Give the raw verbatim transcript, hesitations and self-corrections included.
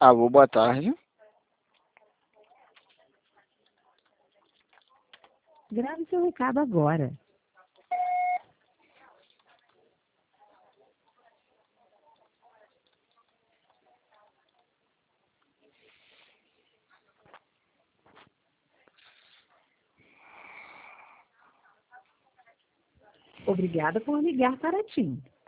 Alô, boa tarde. Grave seu recado agora. Obrigada por ligar para a TIM.